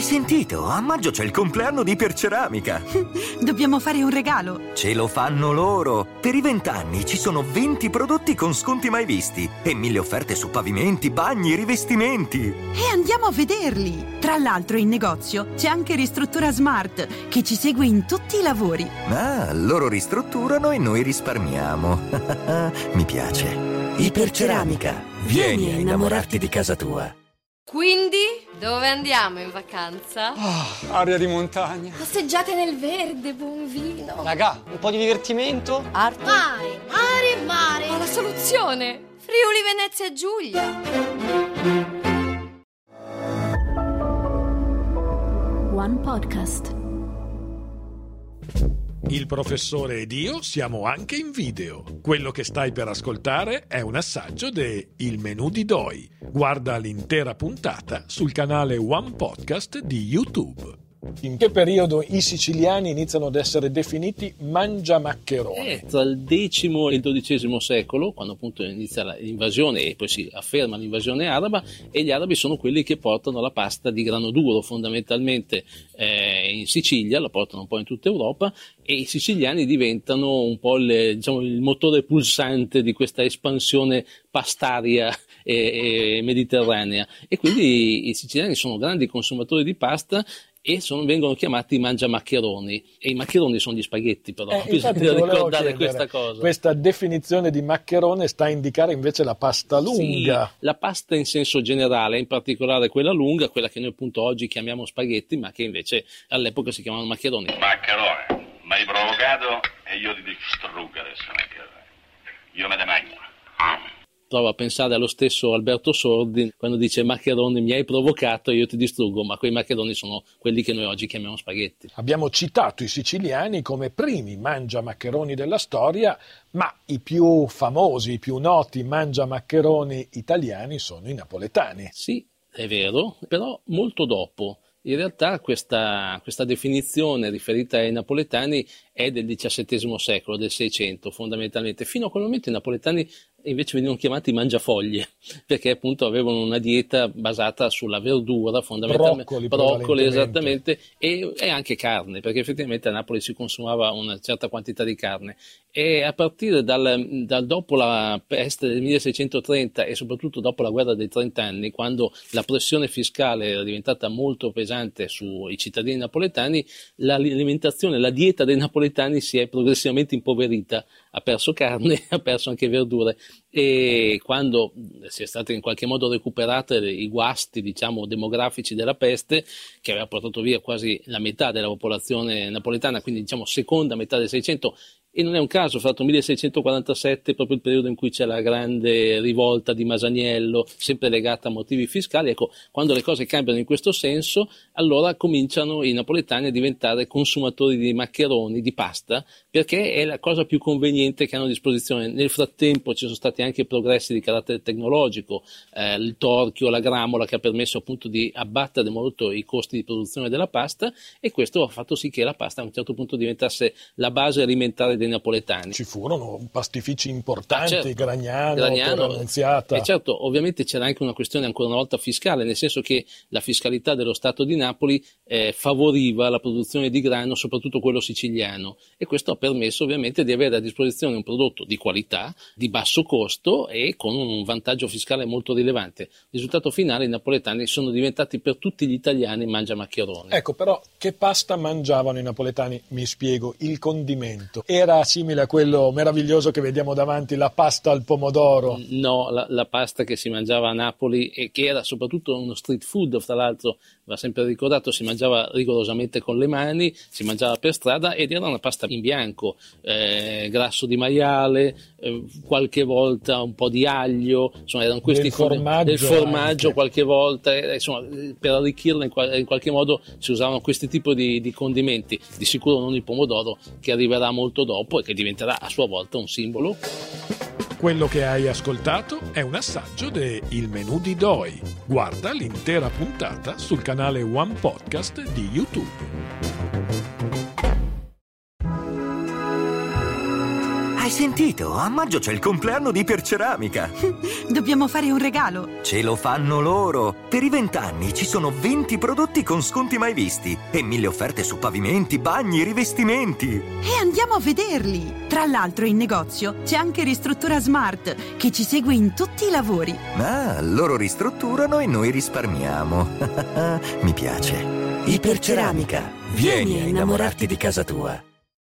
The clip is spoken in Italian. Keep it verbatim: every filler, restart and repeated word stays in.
Hai sentito? A maggio c'è il compleanno di Iperceramica. Dobbiamo fare un regalo. Ce lo fanno loro. Per i vent'anni ci sono venti prodotti con sconti mai visti e mille offerte su pavimenti, bagni, rivestimenti. E andiamo a vederli. Tra l'altro in negozio c'è anche Ristruttura Smart che ci segue in tutti i lavori. Ah, loro ristrutturano e noi risparmiamo. Mi piace. Iperceramica. Vieni a innamorarti di casa tua. Quindi, dove andiamo in vacanza? Oh, aria di montagna. Passeggiate nel verde, buon vino. Raga, un po' di divertimento? Arte. Mare, mare, mare. Ho la soluzione. Friuli, Venezia Giulia. One Podcast. Il professore ed io siamo anche in video. Quello che stai per ascoltare è un assaggio de Il menù di Doi. Guarda l'intera puntata sul canale One Podcast di YouTube. In che periodo i siciliani iniziano ad essere definiti mangiamaccheroni? Eh, tra il decimo e il dodicesimo secolo, quando appunto inizia l'invasione e poi si afferma l'invasione araba, e gli arabi sono quelli che portano la pasta di grano duro fondamentalmente eh, in Sicilia, la portano un po' in tutta Europa, e i siciliani diventano un po' il, diciamo, il motore pulsante di questa espansione pastaria e, e mediterranea, e quindi i siciliani sono grandi consumatori di pasta e sono, vengono chiamati mangiamaccheroni, e i maccheroni sono gli spaghetti, però eh, bisogna ricordare questa cosa. Questa definizione di maccherone sta a indicare invece la pasta lunga. Sì, la pasta in senso generale, in particolare quella lunga, quella che noi appunto oggi chiamiamo spaghetti, ma che invece all'epoca si chiamavano maccheroni. Maccherone, mi hai provocato e io ti distruggo adesso, maccherone. Io me ne mangio. Mm. Provo a pensare allo stesso Alberto Sordi quando dice maccheroni mi hai provocato e io ti distruggo, ma quei maccheroni sono quelli che noi oggi chiamiamo spaghetti. Abbiamo citato i siciliani come primi mangiamaccheroni della storia, ma i più famosi, i più noti mangiamaccheroni italiani sono i napoletani. Sì, è vero, però molto dopo. In realtà questa, questa definizione riferita ai napoletani è del diciassettesimo secolo, del Seicento fondamentalmente. Fino a quel momento i napoletani invece venivano chiamati mangiafoglie, perché appunto avevano una dieta basata sulla verdura, fondamentalmente broccoli, broccoli esattamente, e, e anche carne, perché effettivamente a Napoli si consumava una certa quantità di carne. E a partire dal, dal dopo la peste del milleseicentotrenta e soprattutto dopo la guerra dei trent'anni, quando la pressione fiscale era diventata molto pesante sui cittadini napoletani, l'alimentazione, la dieta dei napoletani si è progressivamente impoverita, ha perso carne, ha perso anche verdure, e quando si è state in qualche modo recuperate i guasti, diciamo, demografici della peste, che aveva portato via quasi la metà della popolazione napoletana, quindi diciamo seconda metà del Seicento. E non è un caso, fatto milleseicentoquarantasette, proprio il periodo in cui c'è la grande rivolta di Masaniello, sempre legata a motivi fiscali. Ecco, quando le cose cambiano in questo senso, allora cominciano i napoletani a diventare consumatori di maccheroni, di pasta, perché è la cosa più conveniente che hanno a disposizione. Nel frattempo ci sono stati anche progressi di carattere tecnologico, eh, il torchio, la gramola, che ha permesso appunto di abbattere molto i costi di produzione della pasta, e questo ha fatto sì che la pasta a un certo punto diventasse la base alimentare dei napoletani. Ci furono pastifici importanti, ah, certo. Gragnano, Gragnano, Torre Annunziata. E certo, ovviamente c'era anche una questione ancora una volta fiscale, nel senso che la fiscalità dello Stato di Napoli eh, favoriva la produzione di grano, soprattutto quello siciliano, e questo ha permesso ovviamente di avere a disposizione un prodotto di qualità, di basso costo e con un vantaggio fiscale molto rilevante. Risultato finale, i napoletani sono diventati per tutti gli italiani mangiamaccheroni. Ecco, però che pasta mangiavano i napoletani? Mi spiego, il condimento era simile a quello meraviglioso che vediamo davanti, la pasta al pomodoro? No, la, la pasta che si mangiava a Napoli, e che era soprattutto uno street food, fra l'altro va sempre ricordato, si mangiava rigorosamente con le mani, si mangiava per strada, ed era una pasta in bianco, eh, grasso di maiale, eh, qualche volta un po' di aglio, insomma erano questi del formaggio, del formaggio anche. Qualche volta, eh, insomma per arricchirla in, qual- in qualche modo si usavano questi tipi di, di condimenti, di sicuro non il pomodoro, che arriverà molto dopo e che diventerà a sua volta un simbolo. Quello che hai ascoltato è un assaggio de Il menù di Doi. Guarda l'intera puntata sul canale One Podcast di YouTube. Hai sentito? A maggio c'è il compleanno di Iperceramica. Dobbiamo fare un regalo. Ce lo fanno loro. Per i vent'anni ci sono venti prodotti con sconti mai visti e mille offerte su pavimenti, bagni, rivestimenti. E andiamo a vederli. Tra l'altro in negozio c'è anche Ristruttura Smart che ci segue in tutti i lavori. Ah, loro ristrutturano e noi risparmiamo. Mi piace. Iperceramica. Vieni a innamorarti di casa tua.